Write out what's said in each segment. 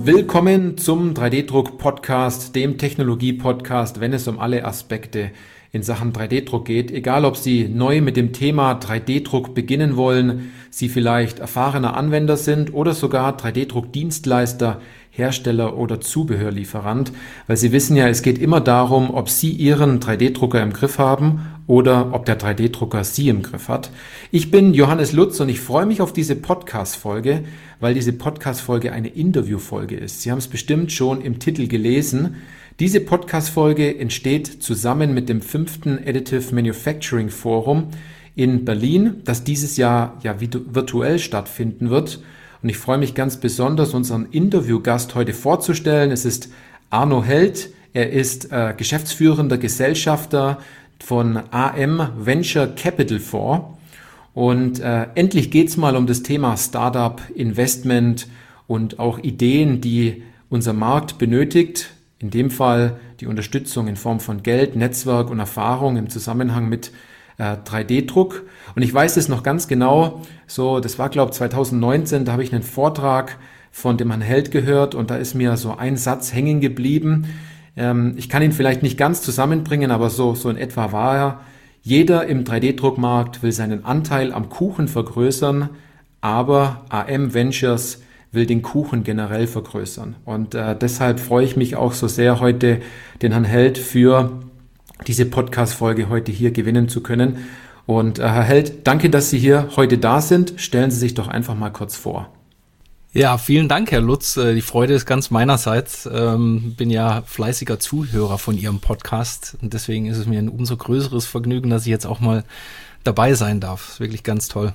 Willkommen zum 3D-Druck-Podcast, dem Technologie-Podcast, wenn es um alle Aspekte in Sachen 3D-Druck geht. Egal, ob Sie neu mit dem Thema 3D-Druck beginnen wollen, Sie vielleicht erfahrener Anwender sind oder sogar 3D-Druck-Dienstleister, Hersteller oder Zubehörlieferant, weil Sie wissen ja, es geht immer darum, ob Sie Ihren 3D-Drucker im Griff haben oder ob der 3D-Drucker Sie im Griff hat. Ich bin Johannes Lutz und ich freue mich auf diese Podcast-Folge, weil diese Podcast-Folge eine Interview-Folge ist. Sie haben es bestimmt schon im Titel gelesen. Diese Podcast-Folge entsteht zusammen mit dem 5. Additive Manufacturing Forum in Berlin, das dieses Jahr ja virtuell stattfinden wird. Und ich freue mich ganz besonders, unseren Interviewgast heute vorzustellen. Es ist Arno Held. Er ist geschäftsführender Gesellschafter von AM Venture Capital Fonds. Und endlich geht's mal um das Thema Startup, Investment und auch Ideen, die unser Markt benötigt. In dem Fall die Unterstützung in Form von Geld, Netzwerk und Erfahrung im Zusammenhang mit 3D-Druck. Und ich weiß es noch ganz genau, das war glaube ich 2019, da habe ich einen Vortrag von dem Herrn Held gehört und da ist mir so ein Satz hängen geblieben. Ich kann ihn vielleicht nicht ganz zusammenbringen, aber so in etwa war er: Jeder im 3D-Druckmarkt will seinen Anteil am Kuchen vergrößern, aber AM Ventures will den Kuchen generell vergrößern. Und deshalb freue ich mich auch so sehr, heute den Herrn Held für diese Podcast-Folge heute hier gewinnen zu können. Und Herr Held, danke, dass Sie hier heute da sind. Stellen Sie sich doch einfach mal kurz vor. Ja, vielen Dank, Herr Lutz. Die Freude ist ganz meinerseits. Bin ja fleißiger Zuhörer von Ihrem Podcast und deswegen ist es mir ein umso größeres Vergnügen, dass ich jetzt auch mal dabei sein darf. Ist wirklich ganz toll.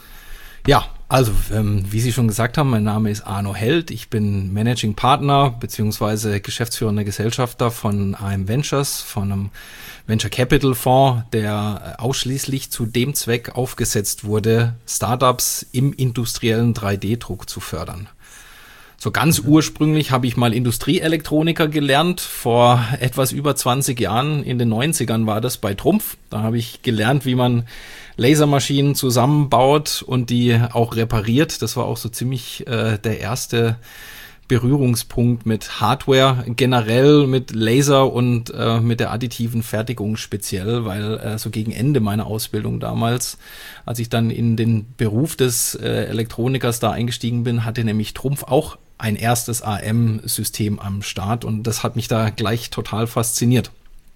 Ja, also wie Sie schon gesagt haben, mein Name ist Arno Held. Ich bin Managing Partner bzw. geschäftsführender Gesellschafter von AM Ventures, von einem Venture Capital Fonds, der ausschließlich zu dem Zweck aufgesetzt wurde, Startups im industriellen 3D-Druck zu fördern. So ganz ursprünglich habe ich mal Industrieelektroniker gelernt, vor etwas über 20 Jahren, in den 90ern war das bei Trumpf. Da habe ich gelernt, wie man Lasermaschinen zusammenbaut und die auch repariert. Das war auch so ziemlich der erste Berührungspunkt mit Hardware generell, mit Laser und mit der additiven Fertigung speziell, weil so gegen Ende meiner Ausbildung damals, als ich dann in den Beruf des Elektronikers da eingestiegen bin, hatte nämlich Trumpf auch ein erstes AM-System am Start und das hat mich da gleich total fasziniert.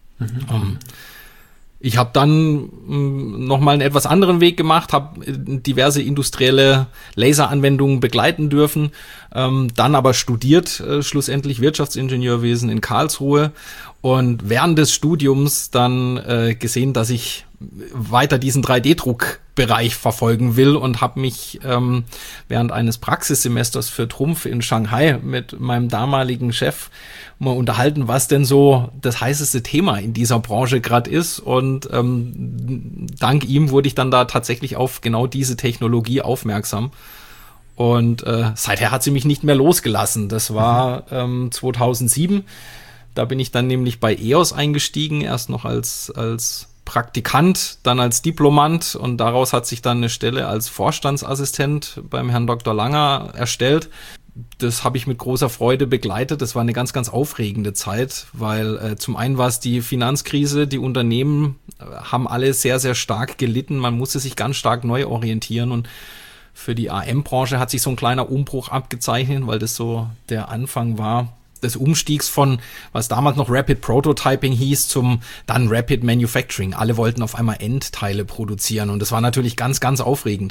Ich habe dann nochmal einen etwas anderen Weg gemacht, habe diverse industrielle Laseranwendungen begleiten dürfen, dann aber studiert, schlussendlich Wirtschaftsingenieurwesen in Karlsruhe und während des Studiums dann gesehen, dass ich weiter diesen 3D-Druckbereich verfolgen will und habe mich während eines Praxissemesters für Trumpf in Shanghai mit meinem damaligen Chef mal unterhalten, was denn so das heißeste Thema in dieser Branche gerade ist und dank ihm wurde ich dann da tatsächlich auf genau diese Technologie aufmerksam und seither hat sie mich nicht mehr losgelassen. Das war 2007, da bin ich dann nämlich bei EOS eingestiegen, erst noch als Praktikant, dann als Diplomant und daraus hat sich dann eine Stelle als Vorstandsassistent beim Herrn Dr. Langer erstellt. Das habe ich mit großer Freude begleitet. Das war eine ganz, ganz aufregende Zeit, weil zum einen war es die Finanzkrise, die Unternehmen haben alle sehr, sehr stark gelitten. Man musste sich ganz stark neu orientieren und für die AM-Branche hat sich so ein kleiner Umbruch abgezeichnet, weil das so der Anfang war des Umstiegs von, was damals noch Rapid Prototyping hieß, zum dann Rapid Manufacturing. Alle wollten auf einmal Endteile produzieren und das war natürlich ganz, ganz aufregend.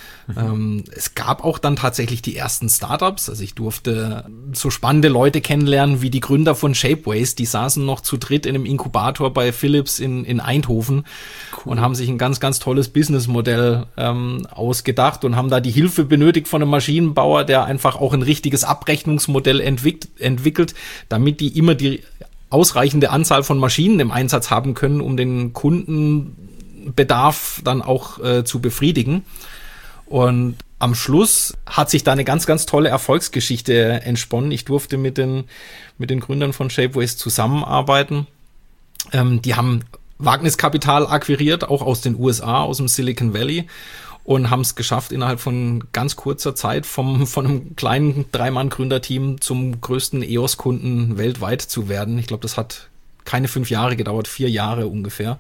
Es gab auch dann tatsächlich die ersten Startups, also ich durfte so spannende Leute kennenlernen wie die Gründer von Shapeways, die saßen noch zu dritt in einem Inkubator bei Philips in Eindhoven und haben sich ein ganz, ganz tolles Businessmodell ausgedacht und haben da die Hilfe benötigt von einem Maschinenbauer, der einfach auch ein richtiges Abrechnungsmodell entwickelt, damit die immer die ausreichende Anzahl von Maschinen im Einsatz haben können, um den Kundenbedarf dann auch zu befriedigen. Und am Schluss hat sich da eine ganz, ganz tolle Erfolgsgeschichte entsponnen. Ich durfte mit den Gründern von Shapeways zusammenarbeiten. Die haben Wagniskapital akquiriert, auch aus den USA, aus dem Silicon Valley und haben es geschafft, innerhalb von ganz kurzer Zeit von einem kleinen 3-Mann-Gründerteam zum größten EOS-Kunden weltweit zu werden. Ich glaube, das hat keine 5 Jahre gedauert, 4 Jahre ungefähr.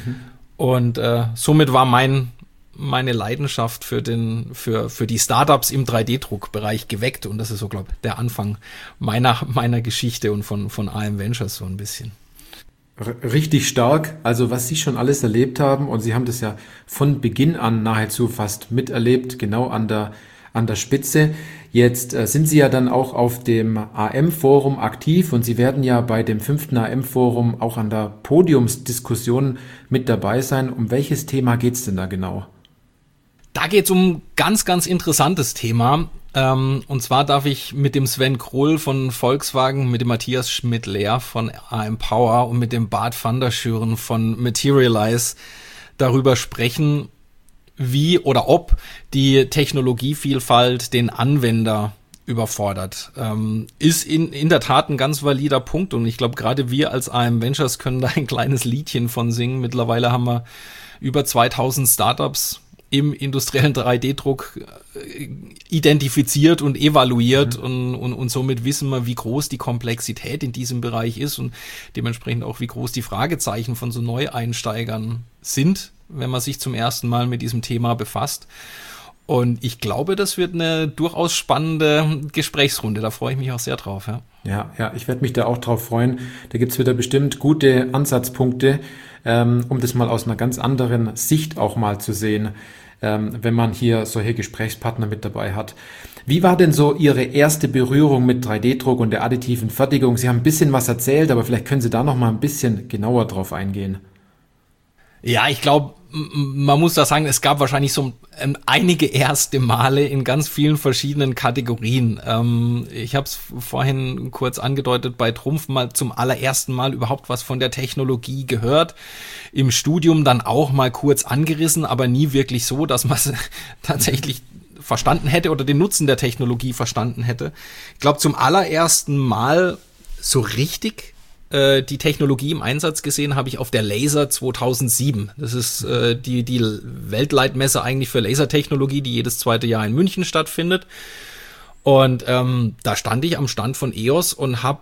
Und somit war meine Leidenschaft für die Startups im 3D-Druckbereich geweckt. Und das ist so, glaube ich, der Anfang meiner Geschichte und von AM Ventures so ein bisschen. Richtig stark, also was Sie schon alles erlebt haben, und Sie haben das ja von Beginn an nahezu fast miterlebt, genau an der Spitze. Jetzt sind Sie ja dann auch auf dem AM-Forum aktiv und Sie werden ja bei dem 5. AM-Forum auch an der Podiumsdiskussion mit dabei sein. Um welches Thema geht's denn da genau? Da geht's um ein ganz, ganz interessantes Thema. Und zwar darf ich mit dem Sven Kroll von Volkswagen, mit dem Matthias Schmidt-Lehr von AM Power und mit dem Bart van der Schuren von Materialize darüber sprechen, wie oder ob die Technologievielfalt den Anwender überfordert. Ist in der Tat ein ganz valider Punkt und ich glaube, gerade wir als AM Ventures können da ein kleines Liedchen von singen. Mittlerweile haben wir über 2000 Startups im industriellen 3D-Druck identifiziert und evaluiert und somit wissen wir, wie groß die Komplexität in diesem Bereich ist und dementsprechend auch, wie groß die Fragezeichen von so Neueinsteigern sind, wenn man sich zum ersten Mal mit diesem Thema befasst. Und ich glaube, das wird eine durchaus spannende Gesprächsrunde. Da freue ich mich auch sehr drauf. Ja, ich werde mich da auch drauf freuen. Da gibt's wieder bestimmt gute Ansatzpunkte, um das mal aus einer ganz anderen Sicht auch mal zu sehen, wenn man hier solche Gesprächspartner mit dabei hat. Wie war denn so Ihre erste Berührung mit 3D-Druck und der additiven Fertigung? Sie haben ein bisschen was erzählt, aber vielleicht können Sie da noch mal ein bisschen genauer drauf eingehen. Ja, ich glaube, man muss da sagen, es gab wahrscheinlich so einige erste Male in ganz vielen verschiedenen Kategorien. Ich habe es vorhin kurz angedeutet, bei Trumpf mal zum allerersten Mal überhaupt was von der Technologie gehört. Im Studium dann auch mal kurz angerissen, aber nie wirklich so, dass man es tatsächlich verstanden hätte oder den Nutzen der Technologie verstanden hätte. Ich glaube, zum allerersten Mal so richtig die Technologie im Einsatz gesehen habe ich auf der Laser 2007. Das ist die Weltleitmesse eigentlich für Lasertechnologie, die jedes 2. Jahr in München stattfindet. Und da stand ich am Stand von EOS und habe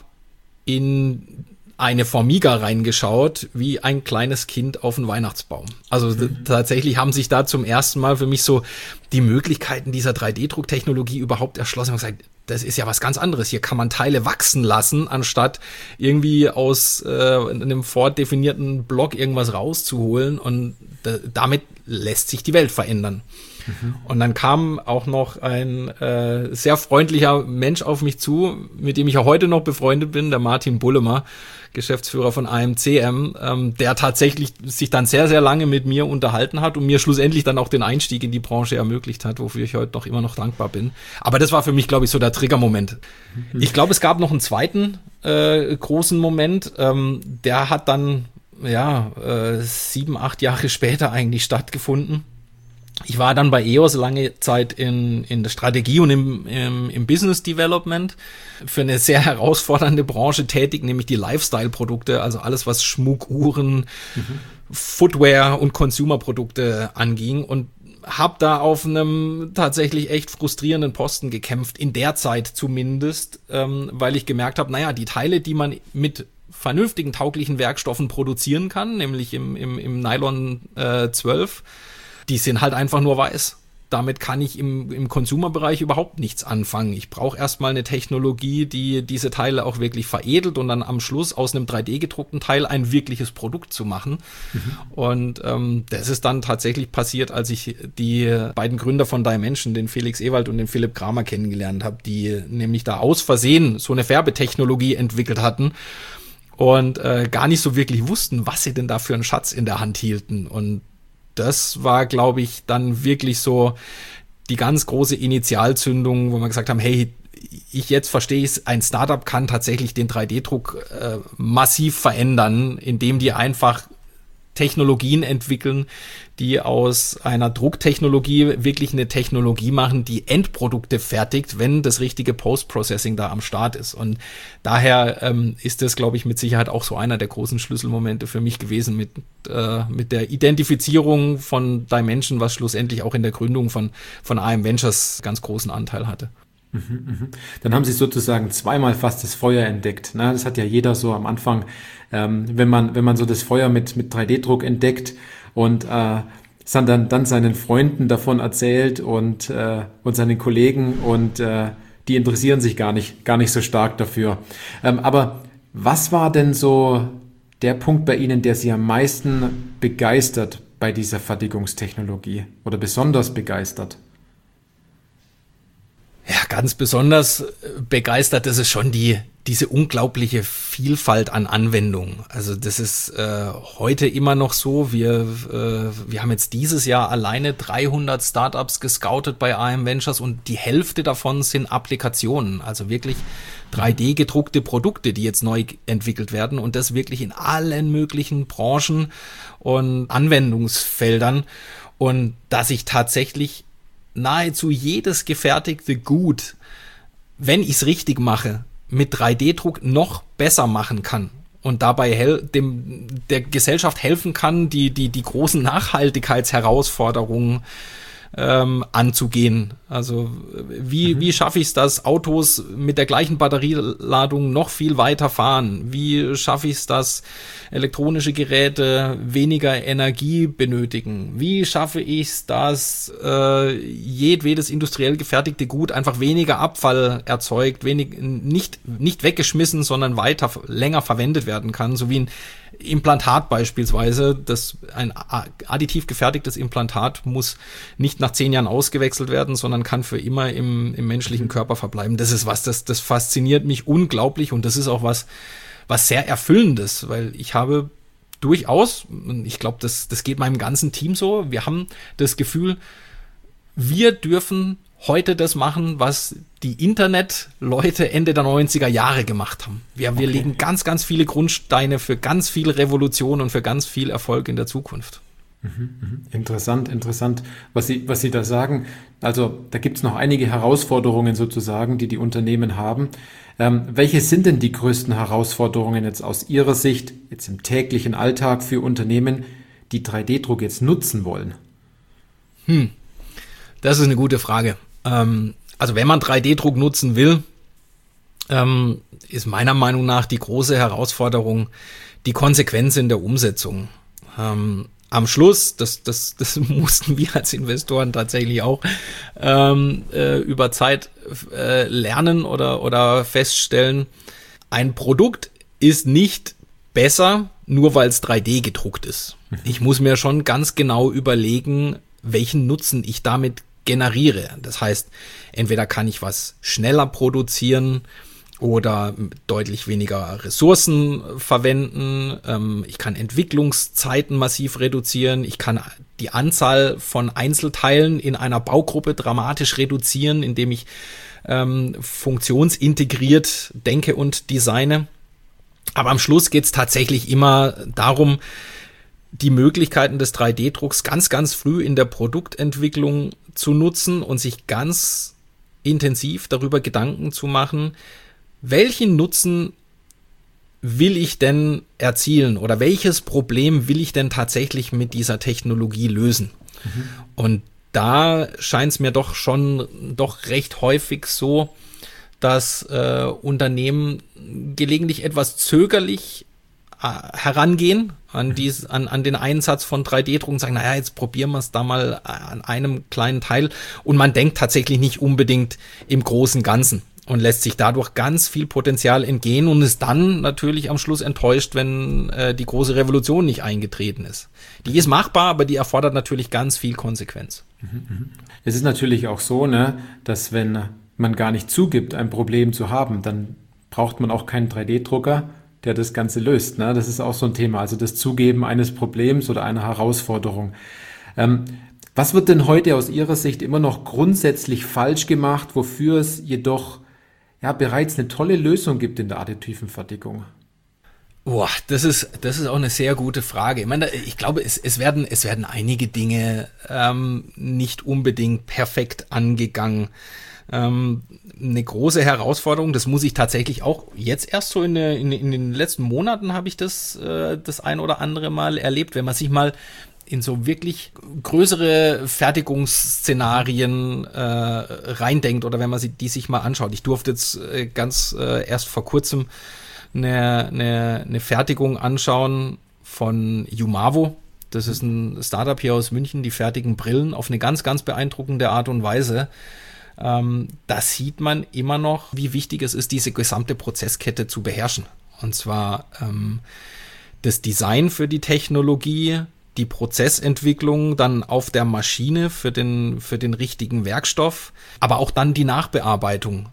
in eine Formiga reingeschaut, wie ein kleines Kind auf einen Weihnachtsbaum. Also tatsächlich haben sich da zum ersten Mal für mich so die Möglichkeiten dieser 3D-Drucktechnologie überhaupt erschlossen und gesagt, das ist ja was ganz anderes. Hier kann man Teile wachsen lassen, anstatt irgendwie aus einem vordefinierten Block irgendwas rauszuholen. Und damit lässt sich die Welt verändern. Und dann kam auch noch ein sehr freundlicher Mensch auf mich zu, mit dem ich ja heute noch befreundet bin, der Martin Bullemer, Geschäftsführer von AMCM, der tatsächlich sich dann sehr, sehr lange mit mir unterhalten hat und mir schlussendlich dann auch den Einstieg in die Branche ermöglicht hat, wofür ich heute noch immer noch dankbar bin. Aber das war für mich, glaube ich, so der Triggermoment. Ich glaube, es gab noch einen zweiten großen Moment, der hat dann 7, 8 Jahre später eigentlich stattgefunden. Ich war dann bei EOS lange Zeit in der Strategie und im Business Development für eine sehr herausfordernde Branche tätig, nämlich die Lifestyle-Produkte, also alles, was Schmuck, Uhren, Footwear und Consumer-Produkte anging und habe da auf einem tatsächlich echt frustrierenden Posten gekämpft, in der Zeit zumindest, weil ich gemerkt habe, die Teile, die man mit vernünftigen, tauglichen Werkstoffen produzieren kann, nämlich im Nylon 12, die sind halt einfach nur weiß. Damit kann ich im Consumer-Bereich überhaupt nichts anfangen. Ich brauche erstmal eine Technologie, die diese Teile auch wirklich veredelt und dann am Schluss aus einem 3D-gedruckten Teil ein wirkliches Produkt zu machen. Und das ist dann tatsächlich passiert, als ich die beiden Gründer von Dimension, den Felix Ewald und den Philipp Kramer kennengelernt habe, die nämlich da aus Versehen so eine Färbetechnologie entwickelt hatten und gar nicht so wirklich wussten, was sie denn da für einen Schatz in der Hand hielten. Und das war, glaube ich, dann wirklich so die ganz große Initialzündung, wo wir gesagt haben, hey, ich jetzt verstehe es, ein Startup kann tatsächlich den 3D-Druck massiv verändern, indem die einfach Technologien entwickeln, die aus einer Drucktechnologie wirklich eine Technologie machen, die Endprodukte fertigt, wenn das richtige Post-Processing da am Start ist. Und daher ist das, glaube ich, mit Sicherheit auch so einer der großen Schlüsselmomente für mich gewesen mit der Identifizierung von Dimension, was schlussendlich auch in der Gründung von AM Ventures ganz großen Anteil hatte. Dann haben Sie sozusagen zweimal fast das Feuer entdeckt. Ne? Das hat ja jeder so am Anfang, wenn man so das Feuer mit 3D-Druck entdeckt und dann seinen Freunden davon erzählt und seinen Kollegen und die interessieren sich gar nicht so stark dafür. Aber was war denn so der Punkt bei Ihnen, der Sie am meisten begeistert bei dieser Fertigungstechnologie oder besonders begeistert? Ja, ganz besonders begeistert ist es schon diese unglaubliche Vielfalt an Anwendungen. Also das ist heute immer noch so. Wir haben jetzt dieses Jahr alleine 300 Startups gescoutet bei AM Ventures und die Hälfte davon sind Applikationen, also wirklich 3D-gedruckte Produkte, die jetzt neu entwickelt werden und das wirklich in allen möglichen Branchen und Anwendungsfeldern. Und dass ich tatsächlich nahezu jedes gefertigte Gut, wenn ich es richtig mache, mit 3D-Druck noch besser machen kann und dabei der Gesellschaft helfen kann, die großen Nachhaltigkeitsherausforderungen anzugehen. Also wie schaffe ich es, dass Autos mit der gleichen Batterieladung noch viel weiter fahren? Wie schaffe ich es, dass elektronische Geräte weniger Energie benötigen? Wie schaffe ich es, dass jedwedes industriell gefertigte Gut einfach weniger Abfall erzeugt, nicht weggeschmissen, sondern länger verwendet werden kann, so wie ein Implantat beispielsweise. Ein additiv gefertigtes Implantat muss nicht nach 10 Jahren ausgewechselt werden, sondern kann für immer im menschlichen Körper verbleiben. Das ist das fasziniert mich unglaublich und das ist auch was sehr Erfüllendes, weil ich habe durchaus, und ich glaube, das geht meinem ganzen Team so, wir haben das Gefühl, wir dürfen heute das machen, was die Internetleute Ende der 90er Jahre gemacht haben. Wir legen ganz, ganz viele Grundsteine für ganz viel Revolution und für ganz viel Erfolg in der Zukunft. Interessant, was Sie da sagen. Also da gibt es noch einige Herausforderungen sozusagen, die Unternehmen haben. Welche sind denn die größten Herausforderungen jetzt aus Ihrer Sicht, jetzt im täglichen Alltag für Unternehmen, die 3D-Druck jetzt nutzen wollen? Das ist eine gute Frage. Also wenn man 3D-Druck nutzen will, ist meiner Meinung nach die große Herausforderung die Konsequenz in der Umsetzung. Am Schluss, das mussten wir als Investoren tatsächlich auch über Zeit lernen oder feststellen, ein Produkt ist nicht besser, nur weil es 3D gedruckt ist. Ich muss mir schon ganz genau überlegen, welchen Nutzen ich damit generiere. Das heißt, entweder kann ich was schneller produzieren oder deutlich weniger Ressourcen verwenden. Ich kann Entwicklungszeiten massiv reduzieren. Ich kann die Anzahl von Einzelteilen in einer Baugruppe dramatisch reduzieren, indem ich funktionsintegriert denke und designe. Aber am Schluss geht es tatsächlich immer darum, die Möglichkeiten des 3D-Drucks ganz, ganz früh in der Produktentwicklung zu nutzen und sich ganz intensiv darüber Gedanken zu machen, welchen Nutzen will ich denn erzielen oder welches Problem will ich denn tatsächlich mit dieser Technologie lösen? Und da scheint es mir doch recht häufig so, dass Unternehmen gelegentlich etwas zögerlich herangehen an den Einsatz von 3D-Druck und sagen, naja, jetzt probieren wir es da mal an einem kleinen Teil und man denkt tatsächlich nicht unbedingt im großen Ganzen und lässt sich dadurch ganz viel Potenzial entgehen und ist dann natürlich am Schluss enttäuscht, wenn die große Revolution nicht eingetreten ist. Die ist machbar, aber die erfordert natürlich ganz viel Konsequenz. Es ist natürlich auch so, ne, dass wenn man gar nicht zugibt, ein Problem zu haben, dann braucht man auch keinen 3D-Drucker, der das Ganze löst. Ne? Das ist auch so ein Thema, also das Zugeben eines Problems oder einer Herausforderung. Was wird denn heute aus Ihrer Sicht immer noch grundsätzlich falsch gemacht, wofür es jedoch bereits eine tolle Lösung gibt in der additiven Fertigung? Boah, das ist auch eine sehr gute Frage. Ich meine, ich glaube, es werden einige Dinge nicht unbedingt perfekt angegangen. Eine große Herausforderung, das muss ich tatsächlich auch jetzt erst so in den letzten Monaten habe ich das ein oder andere Mal erlebt, wenn man sich mal in so wirklich größere Fertigungsszenarien reindenkt oder wenn man die sich mal anschaut. Ich durfte jetzt erst vor kurzem eine Fertigung anschauen von Umavo. Das ist ein Startup hier aus München, die fertigen Brillen auf eine ganz, ganz beeindruckende Art und Weise. Da sieht man immer noch, wie wichtig es ist, diese gesamte Prozesskette zu beherrschen. Und zwar das Design für die Technologie, die Prozessentwicklung dann auf der Maschine für den richtigen Werkstoff, aber auch dann die Nachbearbeitung.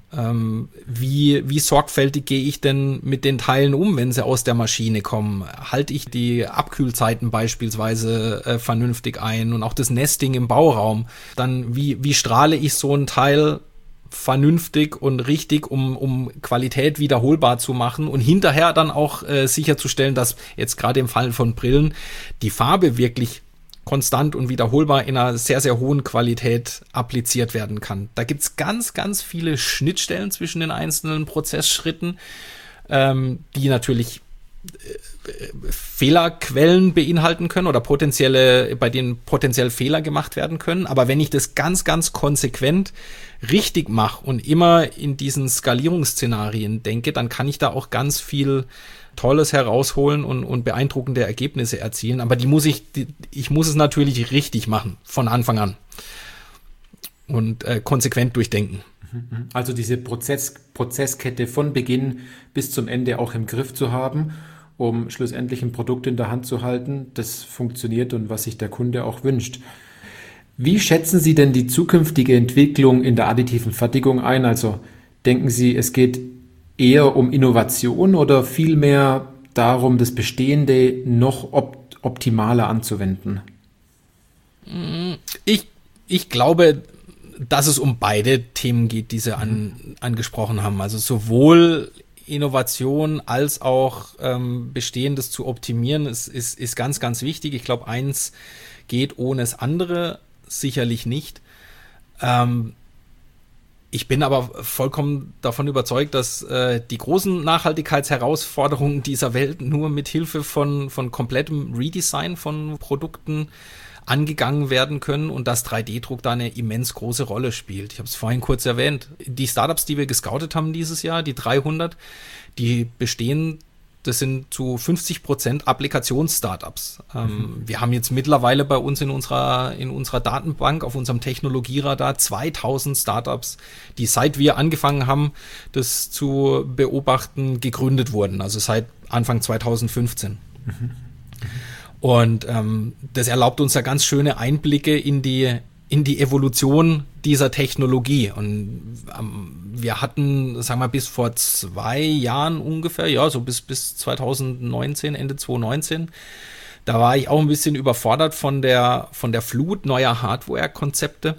Wie sorgfältig gehe ich denn mit den Teilen um, wenn sie aus der Maschine kommen? Halte ich die Abkühlzeiten beispielsweise vernünftig ein und auch das Nesting im Bauraum? Dann wie strahle ich so ein Teil vernünftig und richtig, um Qualität wiederholbar zu machen und hinterher dann auch sicherzustellen, dass jetzt gerade im Fall von Brillen die Farbe wirklich konstant und wiederholbar in einer sehr, sehr hohen Qualität appliziert werden kann. Da gibt's ganz, ganz viele Schnittstellen zwischen den einzelnen Prozessschritten, die natürlich Fehlerquellen beinhalten können oder bei denen potenziell Fehler gemacht werden können. Aber wenn ich das ganz, ganz konsequent richtig mache und immer in diesen Skalierungsszenarien denke, dann kann ich da auch ganz viel Tolles herausholen und beeindruckende Ergebnisse erzielen. Aber ich muss es natürlich richtig machen von Anfang an und konsequent durchdenken. Also diese Prozesskette von Beginn bis zum Ende auch im Griff zu haben, um schlussendlich ein Produkt in der Hand zu halten, das funktioniert und was sich der Kunde auch wünscht. Wie schätzen Sie denn die zukünftige Entwicklung in der additiven Fertigung ein? Also denken Sie, es geht eher um Innovation oder vielmehr darum, das Bestehende noch optimaler anzuwenden? Ich glaube, dass es um beide Themen geht, die Sie angesprochen haben. Also sowohl Innovation als auch Bestehendes zu optimieren ist ganz, ganz wichtig. Ich glaube, eins geht ohne das andere sicherlich nicht. Ich bin aber vollkommen davon überzeugt, dass die großen Nachhaltigkeitsherausforderungen dieser Welt nur mit Hilfe von komplettem Redesign von Produkten angegangen werden können und dass 3D-Druck da eine immens große Rolle spielt. Ich habe es vorhin kurz erwähnt. Die Startups, die wir gescoutet haben dieses Jahr, die 300, die bestehen, das sind zu 50% Applikations-Startups. Wir haben jetzt mittlerweile bei uns in unserer Datenbank, auf unserem Technologieradar 2000 Startups, die seit wir angefangen haben, das zu beobachten, gegründet wurden. Also seit Anfang 2015. Und das erlaubt uns da ganz schöne Einblicke in die Evolution dieser Technologie. Und wir hatten, sagen wir, bis vor 2 Jahren ungefähr, ja, so bis 2019, Ende 2019, da war ich auch ein bisschen überfordert von der Flut neuer Hardware-Konzepte,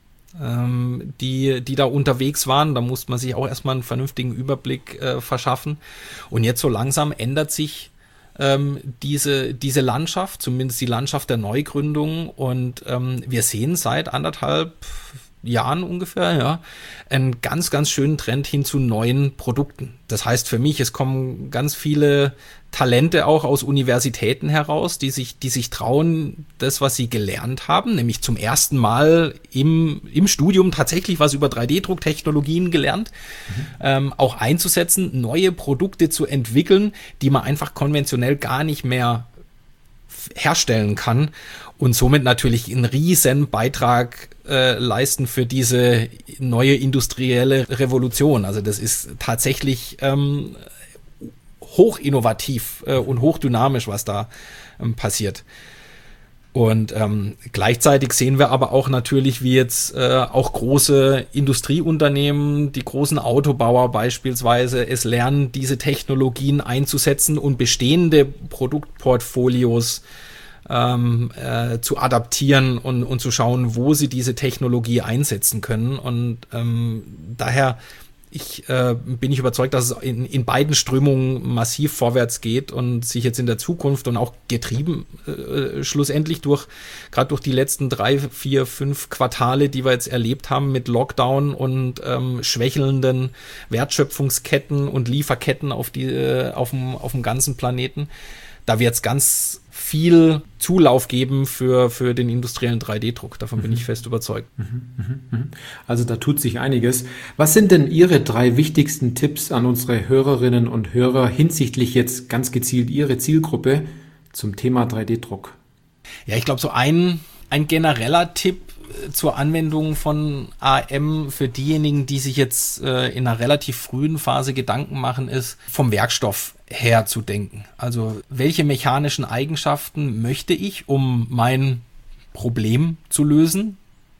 die da unterwegs waren. Da musste man sich auch erstmal einen vernünftigen Überblick verschaffen. Und jetzt so langsam ändert sich diese Landschaft, zumindest die Landschaft der Neugründung, und wir sehen seit 1,5 Jahren ungefähr, ja, einen ganz, ganz schönen Trend hin zu neuen Produkten. Das heißt für mich, es kommen ganz viele Talente auch aus Universitäten heraus, die sich trauen, das, was sie gelernt haben, nämlich zum ersten Mal im Studium tatsächlich was über 3D-Drucktechnologien gelernt, auch einzusetzen, neue Produkte zu entwickeln, die man einfach konventionell gar nicht mehr herstellen kann und somit natürlich einen riesen Beitrag leisten für diese neue industrielle Revolution. Also das ist tatsächlich hochinnovativ und hochdynamisch, was da passiert. Und gleichzeitig sehen wir aber auch natürlich, wie jetzt auch große Industrieunternehmen, die großen Autobauer beispielsweise, es lernen, diese Technologien einzusetzen und bestehende Produktportfolios zu adaptieren und zu schauen, wo sie diese Technologie einsetzen können. Und daher bin ich überzeugt, dass es in beiden Strömungen massiv vorwärts geht und sich jetzt in der Zukunft und auch getrieben schlussendlich gerade durch die letzten 3, 4, 5 Quartale, die wir jetzt erlebt haben mit Lockdown und schwächelnden Wertschöpfungsketten und Lieferketten auf dem ganzen Planeten. Da wird es ganz viel Zulauf geben für den industriellen 3D-Druck. Davon bin ich fest überzeugt. Also da tut sich einiges. Was sind denn Ihre 3 wichtigsten Tipps an unsere Hörerinnen und Hörer hinsichtlich jetzt ganz gezielt Ihre Zielgruppe zum Thema 3D-Druck? Ja, ich glaube, so ein genereller Tipp zur Anwendung von AM für diejenigen, die sich jetzt in einer relativ frühen Phase Gedanken machen, ist, vom Werkstoff her zu denken. Also welche mechanischen Eigenschaften möchte ich, um mein Problem zu lösen?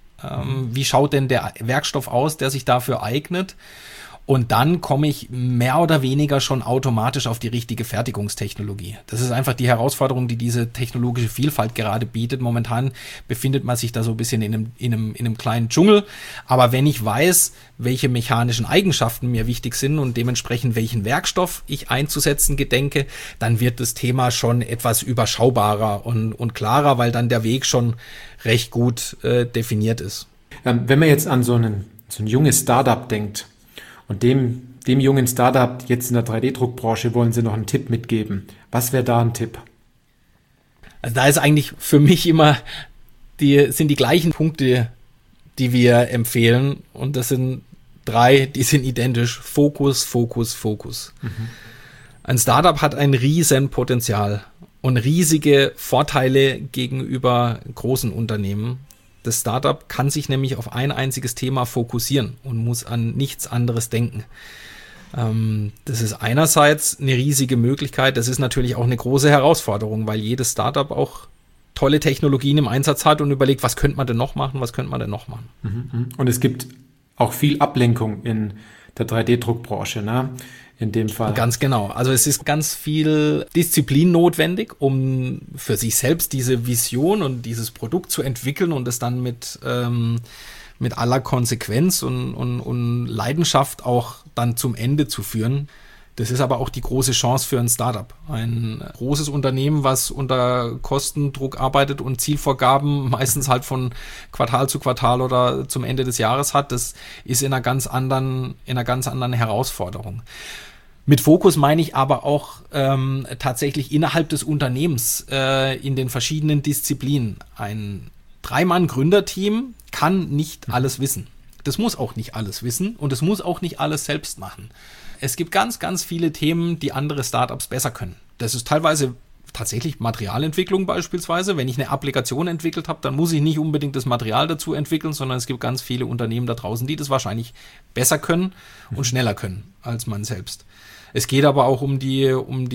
Wie schaut denn der Werkstoff aus, der sich dafür eignet? Und dann komme ich mehr oder weniger schon automatisch auf die richtige Fertigungstechnologie. Das ist einfach die Herausforderung, die diese technologische Vielfalt gerade bietet. Momentan befindet man sich da so ein bisschen in einem kleinen Dschungel. Aber wenn ich weiß, welche mechanischen Eigenschaften mir wichtig sind und dementsprechend welchen Werkstoff ich einzusetzen gedenke, dann wird das Thema schon etwas überschaubarer und klarer, weil dann der Weg schon recht gut definiert ist. Wenn man jetzt an so ein junges Startup denkt, und dem jungen Startup jetzt in der 3D-Druckbranche wollen Sie noch einen Tipp mitgeben. Was wäre da ein Tipp? Also da ist eigentlich für mich immer sind die gleichen Punkte, die wir empfehlen. Und das sind 3, die sind identisch. Fokus, Fokus, Fokus. Ein Startup hat ein riesen Potenzial und riesige Vorteile gegenüber großen Unternehmen. Das Startup kann sich nämlich auf ein einziges Thema fokussieren und muss an nichts anderes denken. Das ist einerseits eine riesige Möglichkeit, das ist natürlich auch eine große Herausforderung, weil jedes Startup auch tolle Technologien im Einsatz hat und überlegt, was könnte man denn noch machen, Und es gibt auch viel Ablenkung in der 3D-Druckbranche, ne? In dem Fall. Ganz genau. Also es ist ganz viel Disziplin notwendig, um für sich selbst diese Vision und dieses Produkt zu entwickeln und es dann mit aller Konsequenz und Leidenschaft auch dann zum Ende zu führen. Das ist aber auch die große Chance für ein Startup. Ein großes Unternehmen, was unter Kostendruck arbeitet und Zielvorgaben meistens halt von Quartal zu Quartal oder zum Ende des Jahres hat, das ist in einer ganz anderen Herausforderung. Mit Fokus meine ich aber auch tatsächlich innerhalb des Unternehmens in den verschiedenen Disziplinen. Ein 3-Mann-Gründerteam kann nicht alles wissen. Das muss auch nicht alles wissen und es muss auch nicht alles selbst machen. Es gibt ganz, ganz viele Themen, die andere Startups besser können. Das ist teilweise tatsächlich Materialentwicklung beispielsweise. Wenn ich eine Applikation entwickelt habe, dann muss ich nicht unbedingt das Material dazu entwickeln, sondern es gibt ganz viele Unternehmen da draußen, die das wahrscheinlich besser können und schneller können als man selbst. Es geht aber auch um die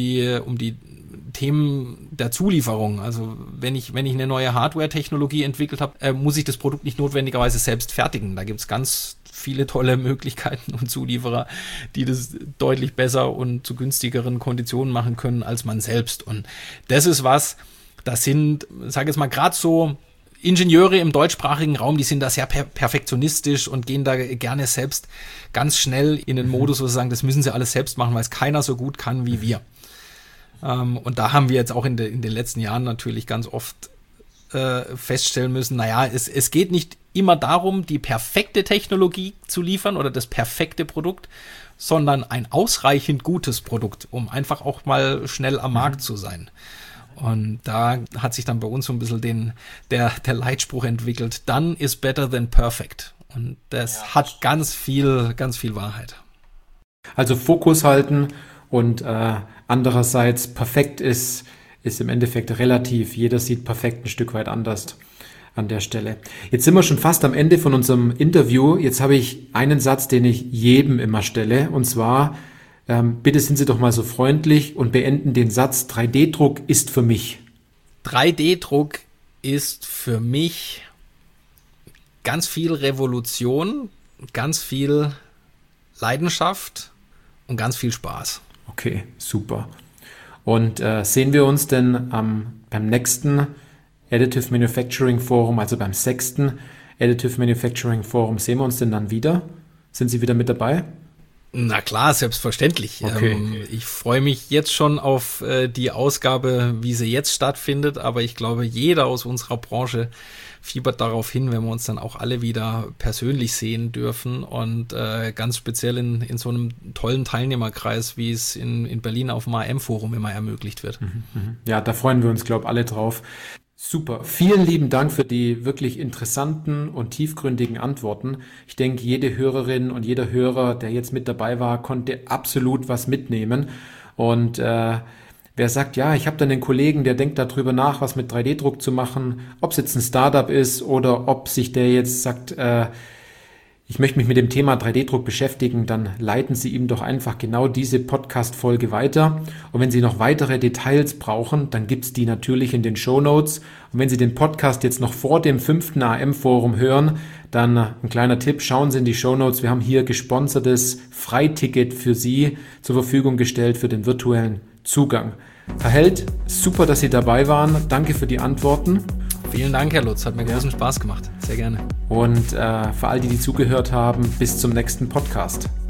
Themen der Zulieferung. Also wenn ich eine neue Hardware-Technologie entwickelt habe, muss ich das Produkt nicht notwendigerweise selbst fertigen. Da gibt es ganz viele tolle Möglichkeiten und Zulieferer, die das deutlich besser und zu günstigeren Konditionen machen können als man selbst. Und das ist das sind, sage ich jetzt mal, gerade so Ingenieure im deutschsprachigen Raum, die sind da sehr perfektionistisch und gehen da gerne selbst ganz schnell in den Modus, wo sie sagen, das müssen sie alles selbst machen, weil es keiner so gut kann wie wir. Und da haben wir jetzt auch in den letzten Jahren natürlich ganz oft feststellen müssen, es geht nicht immer darum, die perfekte Technologie zu liefern oder das perfekte Produkt, sondern ein ausreichend gutes Produkt, um einfach auch mal schnell am Markt zu sein. Und da hat sich dann bei uns so ein bisschen der Leitspruch entwickelt, done is better than perfect. Und das hat ganz viel Wahrheit. Also Fokus halten und andererseits perfekt ist im Endeffekt relativ. Jeder sieht perfekt ein Stück weit anders an der Stelle. Jetzt sind wir schon fast am Ende von unserem Interview. Jetzt habe ich einen Satz, den ich jedem immer stelle, und zwar: Bitte sind Sie doch mal so freundlich und beenden den Satz: 3D-Druck ist für mich. 3D-Druck ist für mich ganz viel Revolution, ganz viel Leidenschaft und ganz viel Spaß. Okay, super. Und sehen wir uns denn beim nächsten Additive Manufacturing Forum, also beim 6. Additive Manufacturing Forum, sehen wir uns denn dann wieder? Sind Sie wieder mit dabei? Na klar, selbstverständlich. Okay. Ich freue mich jetzt schon auf die Ausgabe, wie sie jetzt stattfindet, aber ich glaube, jeder aus unserer Branche fiebert darauf hin, wenn wir uns dann auch alle wieder persönlich sehen dürfen und ganz speziell in so einem tollen Teilnehmerkreis, wie es in Berlin auf dem AM-Forum immer ermöglicht wird. Ja, da freuen wir uns, glaube ich, alle drauf. Super. Vielen lieben Dank für die wirklich interessanten und tiefgründigen Antworten. Ich denke, jede Hörerin und jeder Hörer, der jetzt mit dabei war, konnte absolut was mitnehmen. Und wer sagt, ja, ich habe dann einen Kollegen, der denkt darüber nach, was mit 3D-Druck zu machen, ob es jetzt ein Startup ist oder ob sich der jetzt sagt, ich möchte mich mit dem Thema 3D-Druck beschäftigen, dann leiten Sie ihm doch einfach genau diese Podcast-Folge weiter. Und wenn Sie noch weitere Details brauchen, dann gibt's die natürlich in den Shownotes. Und wenn Sie den Podcast jetzt noch vor dem 5. AM-Forum hören, dann ein kleiner Tipp, schauen Sie in die Shownotes. Wir haben hier gesponsertes Freiticket für Sie zur Verfügung gestellt für den virtuellen Zugang. Herr Held, super, dass Sie dabei waren. Danke für die Antworten. Vielen Dank, Herr Lutz. Hat mir großen Spaß gemacht. Sehr gerne. Und für all die zugehört haben, bis zum nächsten Podcast.